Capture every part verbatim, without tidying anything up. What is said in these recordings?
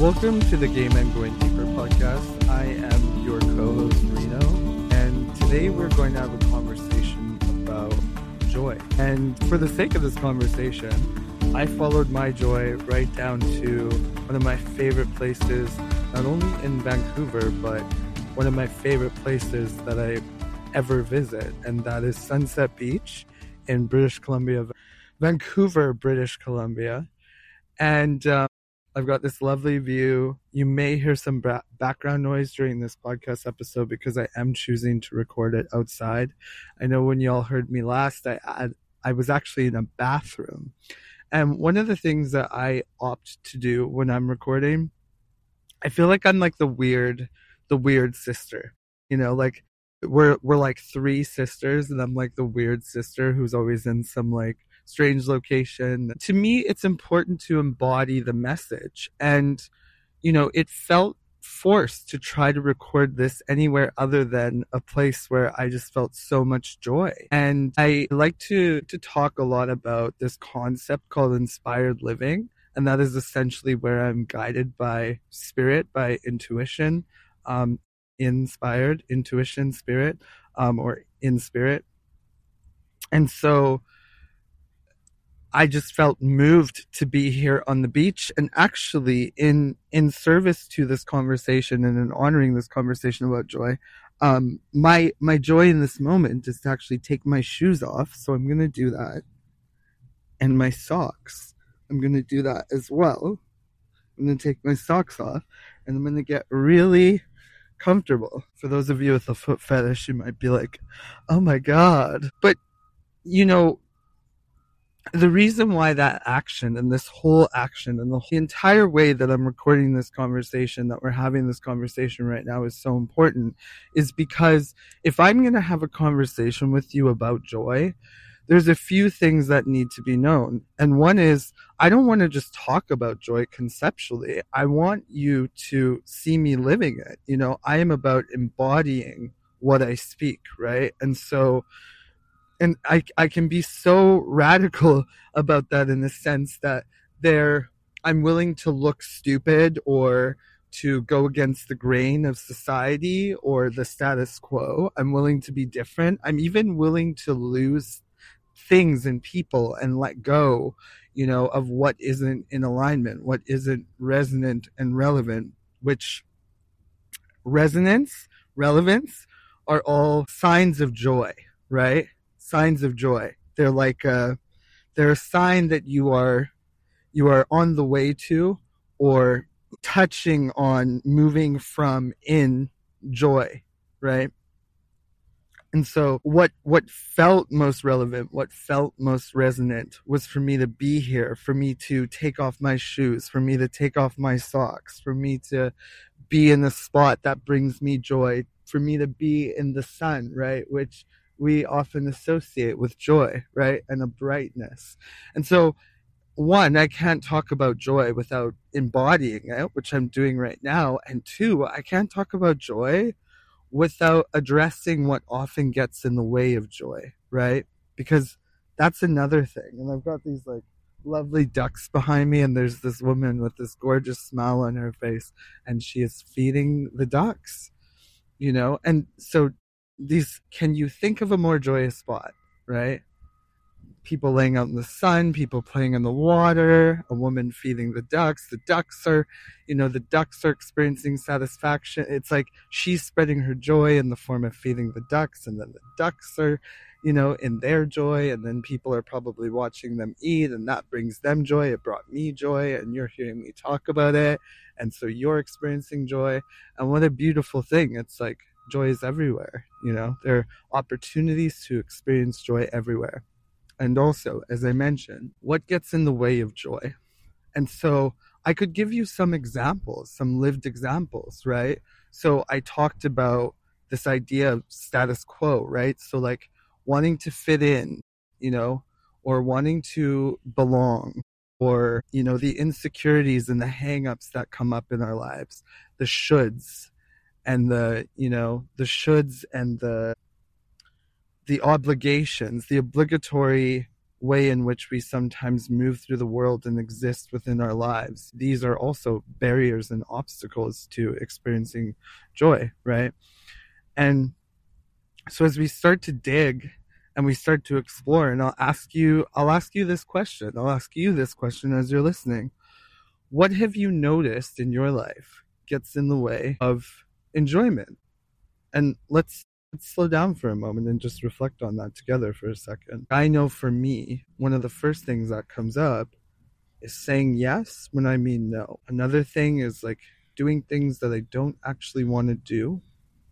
Welcome to the Game and Going Deeper podcast. I am your co-host Reno, and today we're going to have a conversation about joy. And for the sake of this conversation, I followed my joy right down to one of my favorite places, not only in Vancouver, but one of my favorite places that I ever visit, and that is Sunset Beach in British Columbia, Vancouver, British Columbia. And um, I've got this lovely view. You may hear some ba- background noise during this podcast episode because I am choosing to record it outside. I know when y'all heard me last, I had, I was actually in a bathroom. And one of the things that I opt to do when I'm recording, I feel like I'm like the weird, the weird sister. You know, like we're we're like three sisters, and I'm like the weird sister who's always in some like strange location. To me, it's important to embody the message. And, you know, it felt forced to try to record this anywhere other than a place where I just felt so much joy. And I like to, to talk a lot about this concept called inspired living. And that is essentially where I'm guided by spirit, by intuition, um, inspired, intuition, spirit, um, or in spirit. And so I just felt moved to be here on the beach, and actually in in service to this conversation and in honoring this conversation about joy, um, my my joy in this moment is to actually take my shoes off. So I'm going to do that, and my socks. I'm going to do that as well. I'm going to take my socks off, and I'm going to get really comfortable. For those of you with a foot fetish, you might be like, "Oh my God!" But you know, the reason why that action and this whole action and the, the entire way that I'm recording this conversation, that we're having this conversation right now, is so important is because if I'm going to have a conversation with you about joy, there's a few things that need to be known. And one is, I don't want to just talk about joy conceptually. I want you to see me living it. You know, I am about embodying what I speak, right? And so And I, I can be so radical about that in the sense that there, I'm willing to look stupid or to go against the grain of society or the status quo. I'm willing to be different. I'm even willing to lose things and people and let go, you know, of what isn't in alignment, what isn't resonant and relevant, which resonance, relevance are all signs of joy, right? Signs of joy. They're like a, they're a sign that you are you are on the way to or touching on moving from in joy, right? And so what what felt most relevant, what felt most resonant was for me to be here, for me to take off my shoes, for me to take off my socks, for me to be in the spot that brings me joy, for me to be in the sun, right? Which we often associate with joy, right? And a brightness. And so, one, I can't talk about joy without embodying it, which I'm doing right now. And two, I can't talk about joy without addressing what often gets in the way of joy, right? Because that's another thing. And I've got these like lovely ducks behind me, and there's this woman with this gorgeous smile on her face, and she is feeding the ducks, you know? And so these, can you think of a more joyous spot, right? People laying out in the sun, people playing in the water, a woman feeding the ducks. The ducks are, you know, the ducks are experiencing satisfaction. It's like she's spreading her joy in the form of feeding the ducks, and then the ducks are, you know, in their joy, and then people are probably watching them eat, and that brings them joy. It brought me joy, and you're hearing me talk about it, and so you're experiencing joy. And what a beautiful thing. It's like joy is everywhere, you know. There are opportunities to experience joy everywhere. And also, as I mentioned, what gets in the way of joy? And so I could give you some examples, some lived examples, right? So I talked about this idea of status quo, right? So like wanting to fit in, you know, or wanting to belong, or, you know, the insecurities and the hang-ups that come up in our lives, the shoulds and the, you know, the shoulds and the the obligations, the obligatory way in which we sometimes move through the world and exist within our lives, these are also barriers and obstacles to experiencing joy, right? And so as we start to dig and we start to explore, and I'll ask you, I'll ask you this question, I'll ask you this question as you're listening. What have you noticed in your life gets in the way of enjoyment? And let's Let's slow down for a moment and just reflect on that together for a second. I know for me, one of the first things that comes up is saying yes when I mean no. Another thing is like doing things that I don't actually want to do.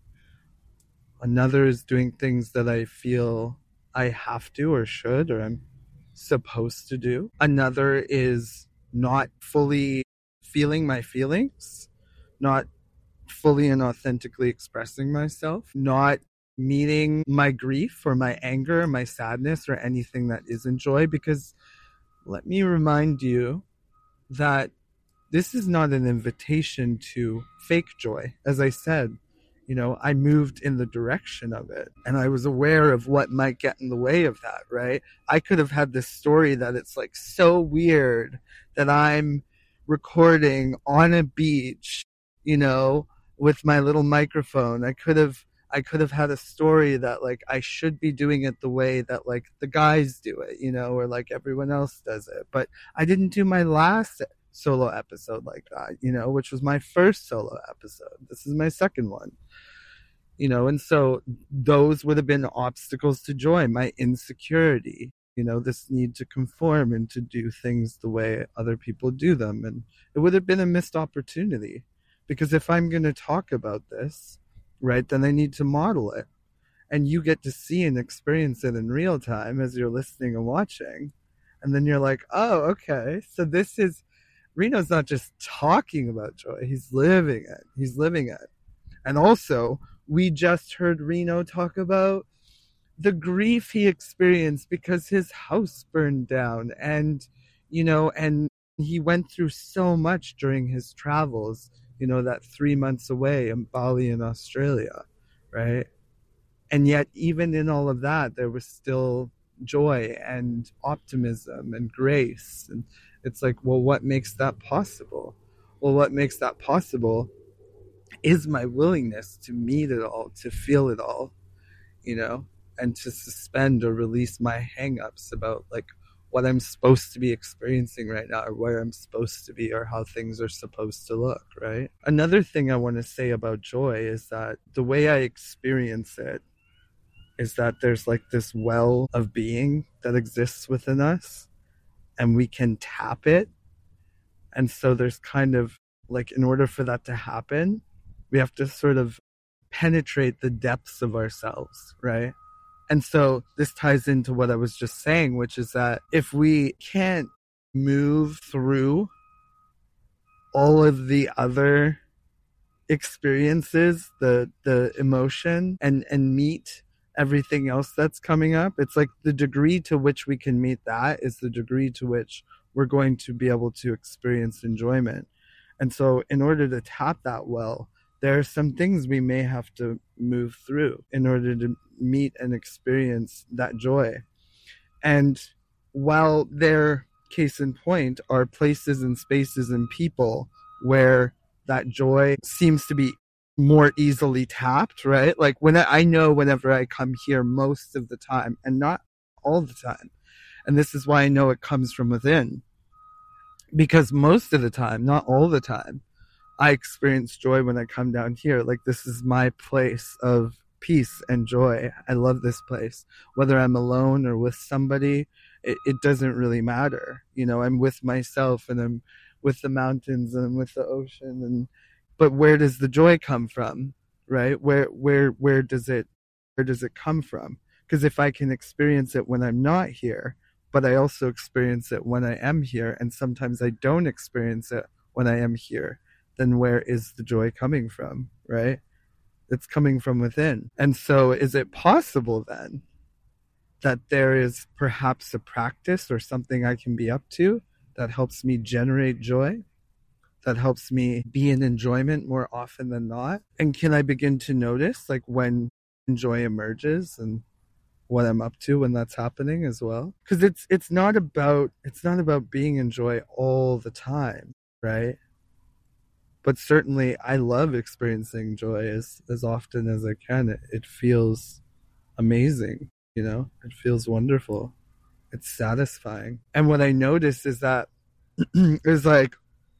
Another is doing things that I feel I have to or should or I'm supposed to do. Another is not fully feeling my feelings, not fully and authentically expressing myself, not meeting my grief or my anger, my sadness, or anything that isn't joy. Because let me remind you that this is not an invitation to fake joy. As I said, you know, I moved in the direction of it and I was aware of what might get in the way of that, right? I could have had this story that it's like so weird that I'm recording on a beach, you know, with my little microphone. I could have I could have had a story that like I should be doing it the way that like the guys do it, you know, or like everyone else does it. But I didn't do my last solo episode like that, you know, which was my first solo episode. This is my second one, you know, and so those would have been obstacles to joy, my insecurity, you know, this need to conform and to do things the way other people do them. And it would have been a missed opportunity. Because if I'm going to talk about this, right, then I need to model it. And you get to see and experience it in real time as you're listening and watching. And then you're like, oh, okay. So this is, Reno's not just talking about joy. He's living it. He's living it. And also, we just heard Reno talk about the grief he experienced because his house burned down. And, you know, and he went through so much during his travels, you know, that three months away in Bali in Australia, right? And yet, even in all of that, there was still joy and optimism and grace. And it's like, well, what makes that possible? Well, what makes that possible is my willingness to meet it all, to feel it all, you know, and to suspend or release my hang-ups about like what I'm supposed to be experiencing right now or where I'm supposed to be or how things are supposed to look, right? Another thing I want to say about joy is that the way I experience it is that there's like this well of being that exists within us and we can tap it. And so there's kind of like, in order for that to happen, we have to sort of penetrate the depths of ourselves, right? And so this ties into what I was just saying, which is that if we can't move through all of the other experiences, the the emotion, and, and meet everything else that's coming up, it's like the degree to which we can meet that is the degree to which we're going to be able to experience enjoyment. And so in order to tap that well, there are some things we may have to move through in order to meet and experience that joy. And while there, case in point, are places and spaces and people where that joy seems to be more easily tapped, right? Like when I, I know whenever I come here most of the time, and not all the time, and this is why I know it comes from within, because most of the time, not all the time, I experience joy when I come down here. Like this is my place of peace and joy. I love this place. Whether I'm alone or with somebody, it, it doesn't really matter. You know, I'm with myself and I'm with the mountains and I'm with the ocean. And but where does the joy come from? Right? Where where where does it where does it come from? Because if I can experience it when I'm not here, but I also experience it when I am here, and sometimes I don't experience it when I am here, then where is the joy coming from, right? It's coming from within. And so is it possible then that there is perhaps a practice or something I can be up to that helps me generate joy, that helps me be in enjoyment more often than not? And can I begin to notice like when joy emerges and what I'm up to when that's happening as well. Because it's it's not about it's not about being in joy all the time, right? But certainly I love experiencing joy as, as often as I can. It, it feels amazing, you know? It feels wonderful. It's satisfying. And what I noticed is that is like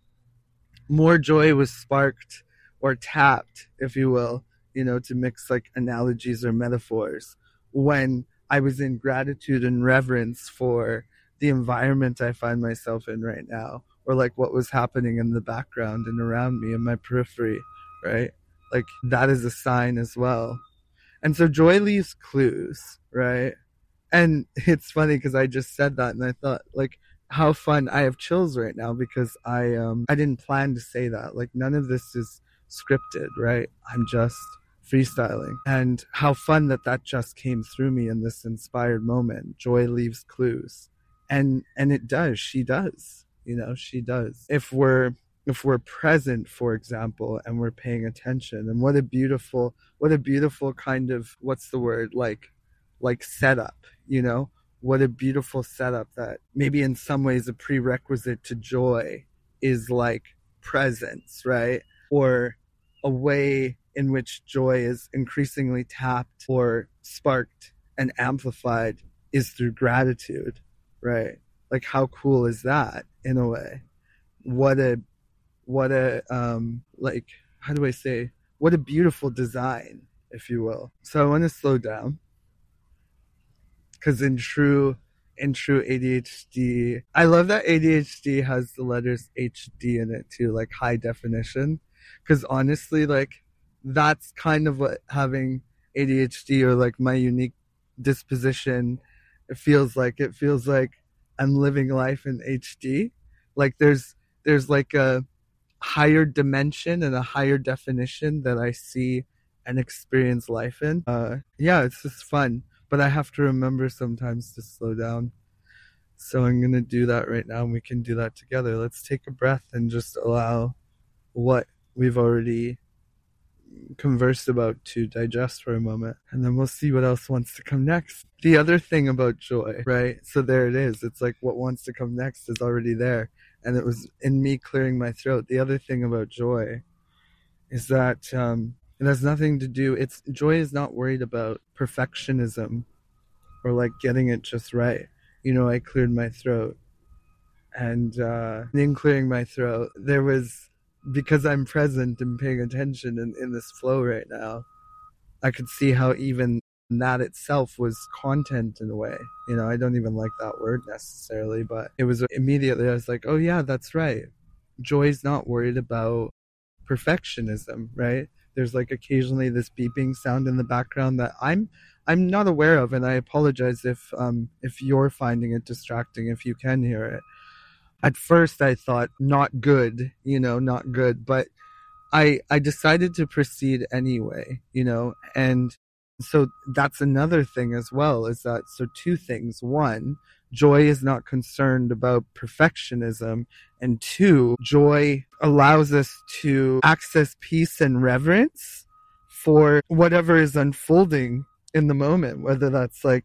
more joy was sparked or tapped, if you will, you know, to mix like analogies or metaphors, when I was in gratitude and reverence for the environment I find myself in right now, or like what was happening in the background and around me in my periphery, right? Like that is a sign as well. And so joy leaves clues, right? And it's funny because I just said that and I thought, like, how fun. I have chills right now because I um I didn't plan to say that. Like none of this is scripted, right? I'm just freestyling. And how fun that that just came through me in this inspired moment. Joy leaves clues. And and it does. She does. You know, she does. If we're if we're present, for example, and we're paying attention, and what a beautiful what a beautiful kind of, what's the word, like like setup, you know? What a beautiful setup that maybe in some ways a prerequisite to joy is like presence, right? Or a way in which joy is increasingly tapped or sparked and amplified is through gratitude, right? Like how cool is that in a way? What a, what a, um, like, how do I say, what a beautiful design, if you will. So I want to slow down. Because in true, in true A D H D, I love that A D H D has the letters H D in it too, like high definition. Because honestly, like that's kind of what having A D H D or like my unique disposition, it feels like. It feels like I'm living life in H D. Like there's there's like a higher dimension and a higher definition that I see and experience life in. Uh, yeah, it's just fun. But I have to remember sometimes to slow down. So I'm going to do that right now, and we can do that together. Let's take a breath and just allow what we've already conversed about to digest for a moment. And then we'll see what else wants to come next. The other thing about joy, right? So there it is. It's like what wants to come next is already there. And it was in me clearing my throat. The other thing about joy is that um, it has nothing to do, it's joy is not worried about perfectionism or like getting it just right. You know, I cleared my throat. And uh, in clearing my throat, there was, because I'm present and paying attention in, in this flow right now, I could see how even that itself was content in a way. You know, I don't even like that word necessarily, but it was immediately, I was like, oh yeah, that's right. Joy's not worried about perfectionism, right? There's like occasionally this beeping sound in the background that I'm I'm not aware of, and I apologize if um if you're finding it distracting, if you can hear it. At first I thought not good, you know, not good, but I I decided to proceed anyway, you know, and so that's another thing as well, is that, so two things. One, joy is not concerned about perfectionism. And two, joy allows us to access peace and reverence for whatever is unfolding in the moment, whether that's like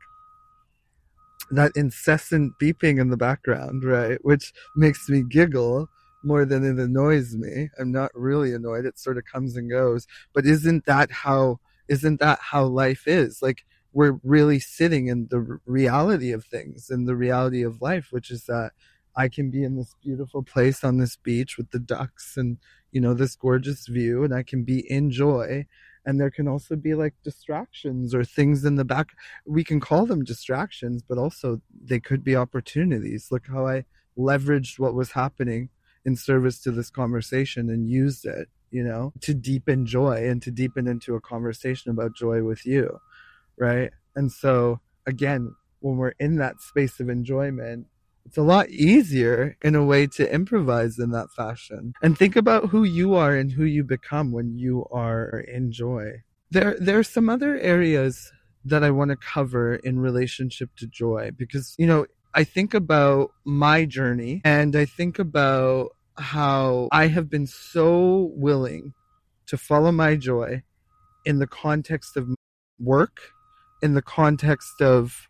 that incessant beeping in the background, right? Which makes me giggle more than it annoys me. I'm not really annoyed. It sort of comes and goes. But isn't that how Isn't that how life is? Like, we're really sitting in the reality of things, in the reality of life, which is that I can be in this beautiful place on this beach with the ducks and, you know, this gorgeous view, and I can be in joy. And there can also be like distractions or things in the back. We can call them distractions, but also they could be opportunities. Look how I leveraged what was happening in service to this conversation and used it, you know, to deepen joy and to deepen into a conversation about joy with you, right? And so, again, when we're in that space of enjoyment, it's a lot easier in a way to improvise in that fashion. And think about who you are and who you become when you are in joy. There, there are some other areas that I want to cover in relationship to joy, because, you know, I think about my journey and I think about how I have been so willing to follow my joy in the context of work, in the context of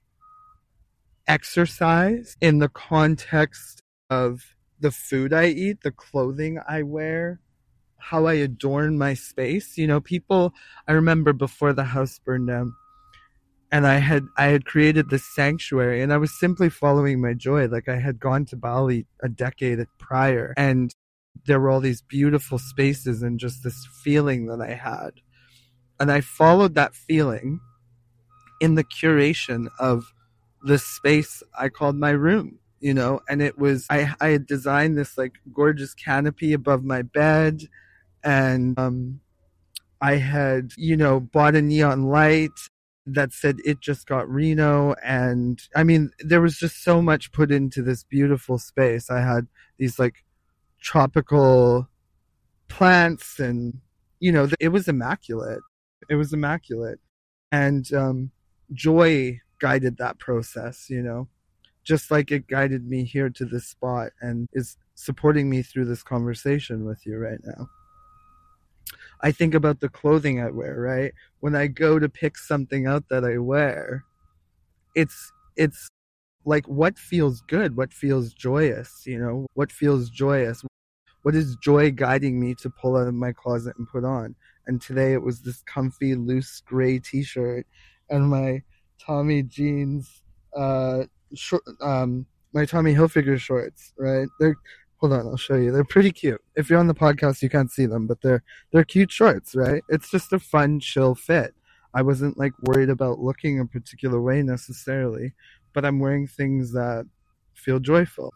exercise, in the context of the food I eat, the clothing I wear, how I adorn my space. You know, people, I remember before the house burned down, and I had I had created this sanctuary, and I was simply following my joy. Like, I had gone to Bali a decade prior, and there were all these beautiful spaces and just this feeling that I had. And I followed that feeling in the curation of the space I called my room, you know, and it was, I, I had designed this like gorgeous canopy above my bed, and um, I had, you know, bought a neon light that said "It Just Got Reno." And I mean, there was just so much put into this beautiful space. I had these like tropical plants, and, you know, it was immaculate. It was immaculate. And um, joy guided that process, you know, just like it guided me here to this spot and is supporting me through this conversation with you right now. I think about the clothing I wear, right? When I go to pick something out that I wear, it's it's like, what feels good, what feels joyous, you know, what feels joyous, what is joy guiding me to pull out of my closet and put on. And today it was this comfy, loose gray t-shirt and my Tommy jeans, uh, short, um, my Tommy Hilfiger shorts, right? They're, hold on, I'll show you. They're pretty cute. If you're on the podcast, you can't see them, but they're, they're cute shorts, right? It's just a fun, chill fit. I wasn't like worried about looking a particular way necessarily, but I'm wearing things that feel joyful.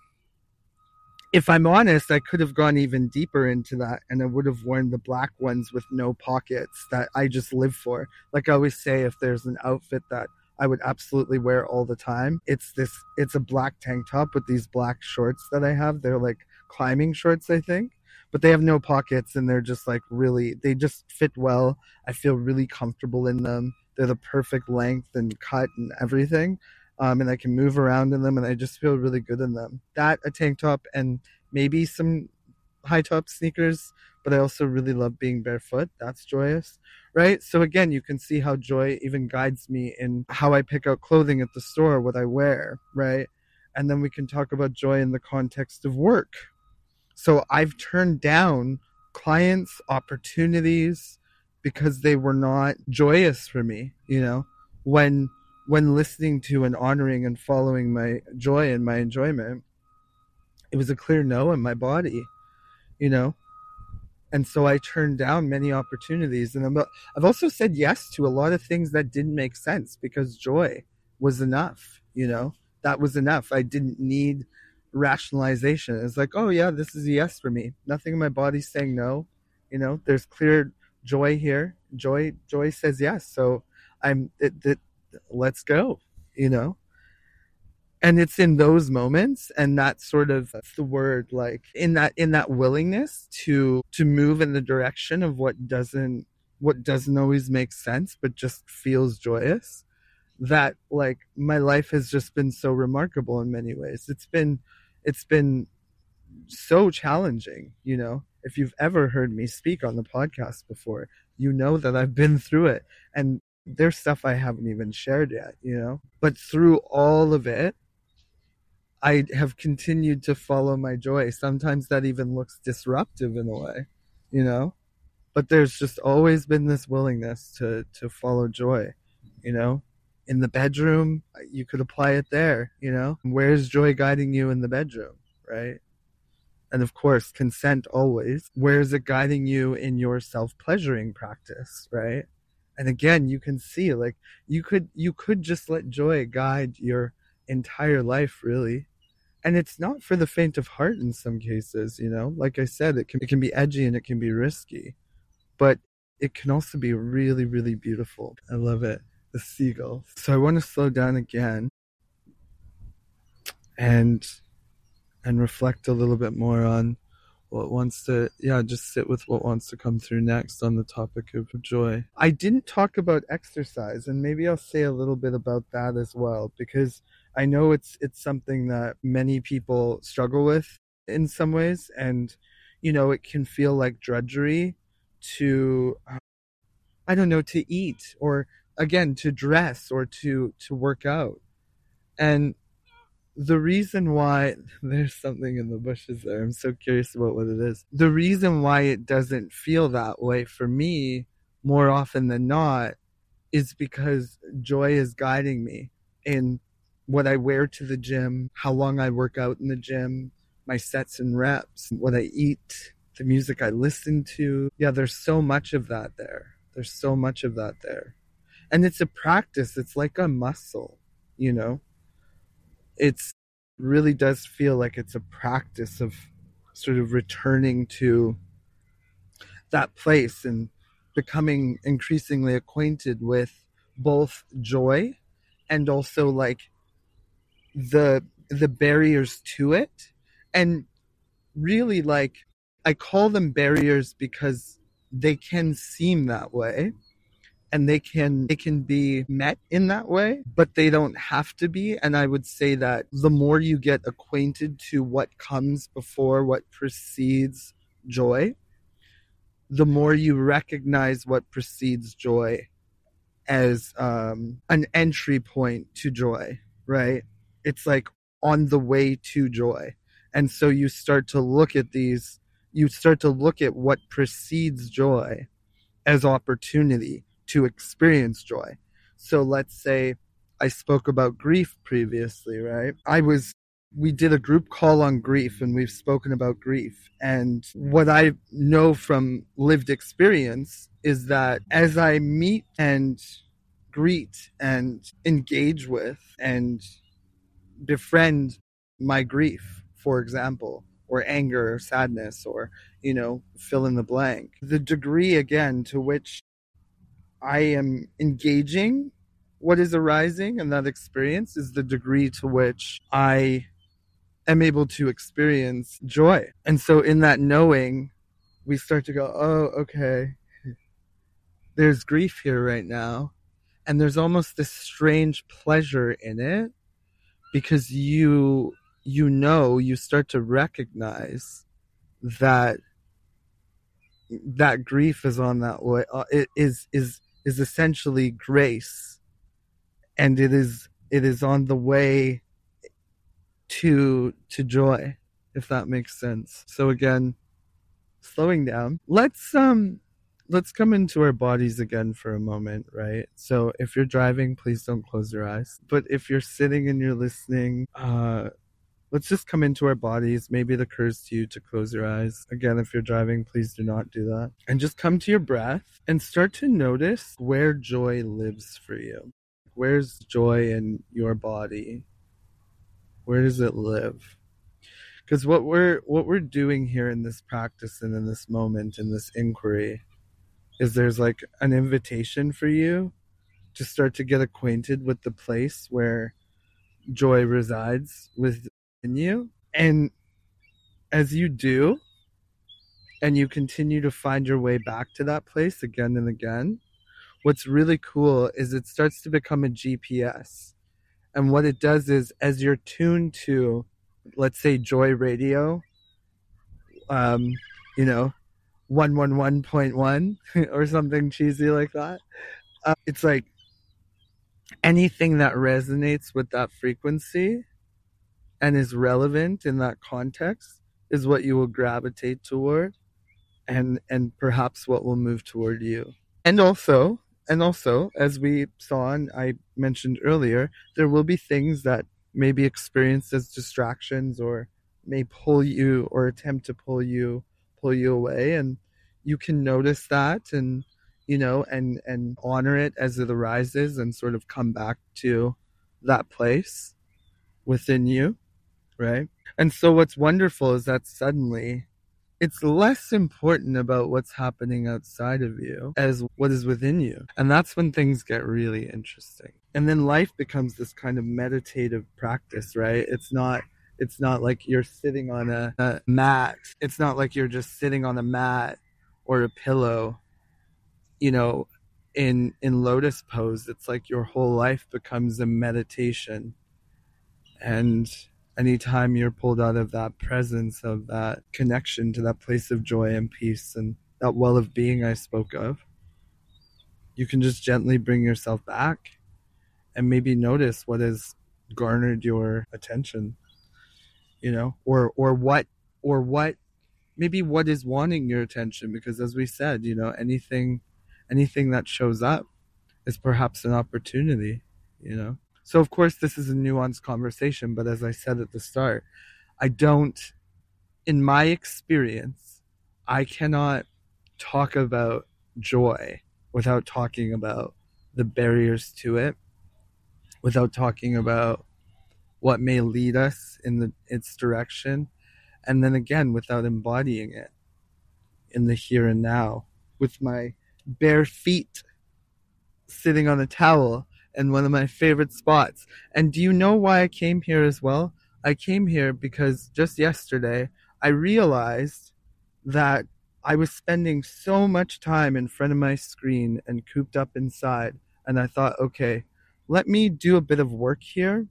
If I'm honest, I could have gone even deeper into that, and I would have worn the black ones with no pockets that I just live for. Like I always say, if there's an outfit that I would absolutely wear all the time, it's this, it's a black tank top with these black shorts that I have. They're like climbing shorts, I think, but they have no pockets, and they're just like really, they just fit well. I feel really comfortable in them. They're the perfect length and cut and everything. Um, and I can move around in them, and I just feel really good in them. That, a tank top, and maybe some high top sneakers, but I also really love being barefoot. That's joyous, right? So again, you can see how joy even guides me in how I pick out clothing at the store, what I wear, right? And then we can talk about joy in the context of work. So I've turned down clients, opportunities, because they were not joyous for me, you know, when when listening to and honoring and following my joy and my enjoyment, it was a clear no in my body, you know? And so I turned down many opportunities. And I'm, I've also said yes to a lot of things that didn't make sense because joy was enough, you know? That was enough. I didn't need rationalization. It's like, oh yeah, this is a yes for me. Nothing in my body saying no, you know? There's clear joy here. Joy, joy says yes. So I'm, it, it, let's go, you know? And it's in those moments, and that sort of, that's the word, like in that, in that willingness to, to move in the direction of what doesn't, what doesn't always make sense, but just feels joyous, that like my life has just been so remarkable in many ways. It's been, it's been so challenging, you know? If you've ever heard me speak on the podcast before, you know that I've been through it, and there's stuff I haven't even shared yet, you know? But through all of it, I have continued to follow my joy. Sometimes that even looks disruptive in a way, you know? But there's just always been this willingness to, to follow joy, you know? In the bedroom, you could apply it there, you know? Where's joy guiding you in the bedroom, right? And of course, consent always. Where is it guiding you in your self-pleasuring practice, right? And again, you can see, like, you could you could just let joy guide your entire life, really. And it's not for the faint of heart in some cases, you know? Like I said, it can, it can be edgy and it can be risky, but it can also be really, really beautiful. I love it. The seagull. So I want to slow down again and and reflect a little bit more on what wants to, yeah, just sit with what wants to come through next on the topic of joy. I didn't talk about exercise, and maybe I'll say a little bit about that as well, because I know it's it's something that many people struggle with in some ways, and, you know, it can feel like drudgery to, I don't know, to eat, or again, to dress or to to work out. And the reason why there's something in the bushes there, I'm so curious about what it is. The reason why it doesn't feel that way for me more often than not is because joy is guiding me in what I wear to the gym, how long I work out in the gym, my sets and reps, what I eat, the music I listen to. Yeah, there's so much of that there. There's so much of that there. And it's a practice. It's like a muscle, you know? It's really does feel like it's a practice of sort of returning to that place and becoming increasingly acquainted with both joy and also like the the barriers to it. And really, like, I call them barriers because they can seem that way and they can they can be met in that way, but they don't have to be. And I would say that the more you get acquainted to what comes before, what precedes joy, the more you recognize what precedes joy as um, an entry point to joy, right? It's like on the way to joy. And so you start to look at these, you start to look at what precedes joy as opportunity to experience joy. So let's say I spoke about grief previously, right? I was, we did a group call on grief and we've spoken about grief. And what I know from lived experience is that as I meet and greet and engage with and befriend my grief, for example, or anger or sadness or, you know, fill in the blank, the degree again to which I am engaging what is arising in that experience is the degree to which I am able to experience joy. And so in that knowing, we start to go, oh, okay, there's grief here right now. And there's almost this strange pleasure in it because you, you know, you start to recognize that that grief is on that way. Uh, it is, is, is essentially grace, and it is it is on the way to to joy, if that makes sense. So again, slowing down, let's um let's come into our bodies again for a moment, right? So if you're driving, please don't close your eyes, but if you're sitting and you're listening, uh let's just come into our bodies. Maybe it occurs to you to close your eyes. Again, if you're driving, please do not do that. And just come to your breath and start to notice where joy lives for you. Where's joy in your body? Where does it live? Because what we're what we're doing here in this practice and in this moment, in this inquiry, is there's like an invitation for you to start to get acquainted with the place where joy resides with in you. And as you do, and you continue to find your way back to that place again and again, what's really cool is it starts to become a G P S. And what it does is, as you're tuned to, let's say, Joy Radio, um, you know, one eleven point one or something cheesy like that, uh, it's like anything that resonates with that frequency and is relevant in that context is what you will gravitate toward, and and perhaps what will move toward you. And also, and also, as we saw and I mentioned earlier, there will be things that may be experienced as distractions or may pull you or attempt to pull you pull you away, and you can notice that and, you know, and and honor it as it arises and sort of come back to that place within you. Right? And so what's wonderful is that suddenly it's less important about what's happening outside of you as what is within you. And that's when things get really interesting. And then life becomes this kind of meditative practice, right? It's not it's not like you're sitting on a, a mat. It's not like you're just sitting on a mat or a pillow, you know, in in lotus pose. It's like your whole life becomes a meditation. And anytime you're pulled out of that presence, of that connection to that place of joy and peace and that well of being I spoke of, you can just gently bring yourself back and maybe notice what has garnered your attention, you know, or or what or what maybe what is wanting your attention, because as we said, you know, anything anything that shows up is perhaps an opportunity, you know. So of course this is a nuanced conversation, but as I said at the start, I don't, in my experience, I cannot talk about joy without talking about the barriers to it, without talking about what may lead us in the its direction, and then again without embodying it in the here and now, with my bare feet sitting on a towel in one of my favorite spots. And do you know why I came here as well? I came here because just yesterday I realized that I was spending so much time in front of my screen and cooped up inside, and I thought, okay, let me do a bit of work here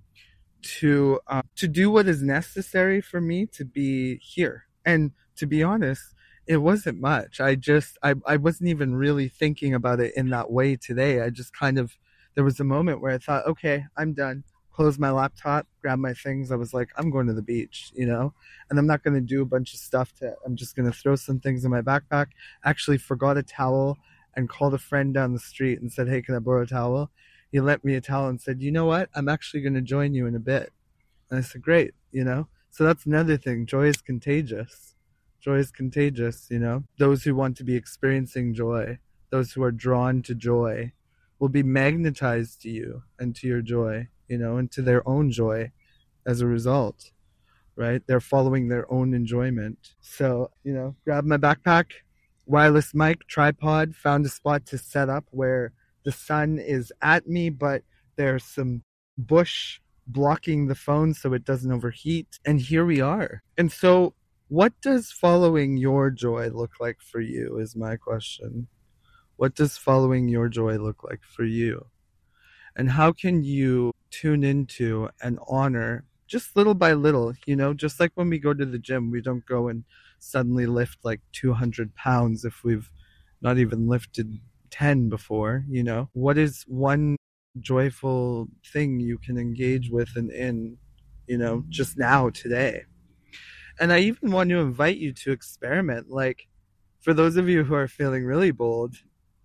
to uh, to do what is necessary for me to be here. And to be honest, it wasn't much. I just I, I wasn't even really thinking about it in that way today. I just kind of, there was a moment where I thought, okay, I'm done. Closed my laptop, grabbed my things. I was like, I'm going to the beach, you know, and I'm not going to do a bunch of stuff to, I'm just going to throw some things in my backpack. Actually forgot a towel and called a friend down the street and said, hey, can I borrow a towel? He lent me a towel and said, you know what? I'm actually going to join you in a bit. And I said, great, you know? So that's another thing. Joy is contagious. Joy is contagious, you know? Those who want to be experiencing joy, those who are drawn to joy, will be magnetized to you and to your joy, you know, and to their own joy as a result, right? They're following their own enjoyment. So, you know, grab my backpack, wireless mic, tripod, found a spot to set up where the sun is at me, but there's some bush blocking the phone so it doesn't overheat. And here we are. And so what does following your joy look like for you is my question. What does following your joy look like for you? And how can you tune into and honor just little by little, you know, just like when we go to the gym, we don't go and suddenly lift like two hundred pounds if we've not even lifted ten before, you know. What is one joyful thing you can engage with and in, you know, just now, today? And I even want to invite you to experiment. Like, for those of you who are feeling really bold,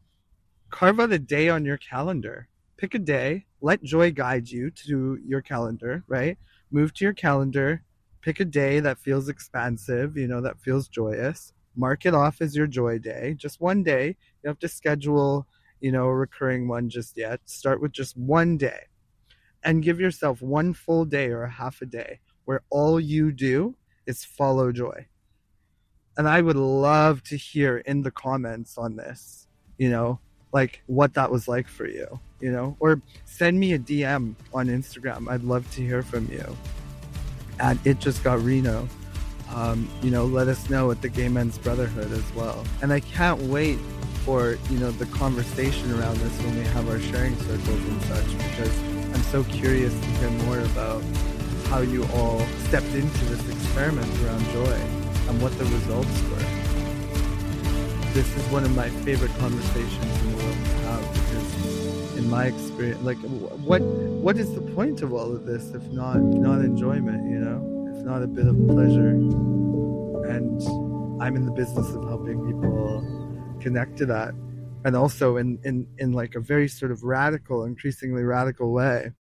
carve out a day on your calendar. Pick a day, let joy guide you to your calendar, right? Move to your calendar, pick a day that feels expansive, you know, that feels joyous. Mark it off as your joy day, just one day. You have to schedule, you know, a recurring one just yet. Start with just one day and give yourself one full day or a half a day where all you do is follow joy. And I would love to hear in the comments on this, you know, like what that was like for you, you know, or send me a D M on Instagram. I'd love to hear from you at It Just Got Reno. Um, you know, let us know at the Gay Men's Brotherhood as well. And I can't wait for, you know, the conversation around this when we have our sharing circles and such, because I'm so curious to hear more about how you all stepped into this experiment around joy and what the results were. This is one of my favorite conversations in the world to have, because in my experience, like, what what is the point of all of this if not not enjoyment, you know? If not a bit of pleasure. And I'm in the business of helping people connect to that, and also in in in like a very sort of radical, increasingly radical way.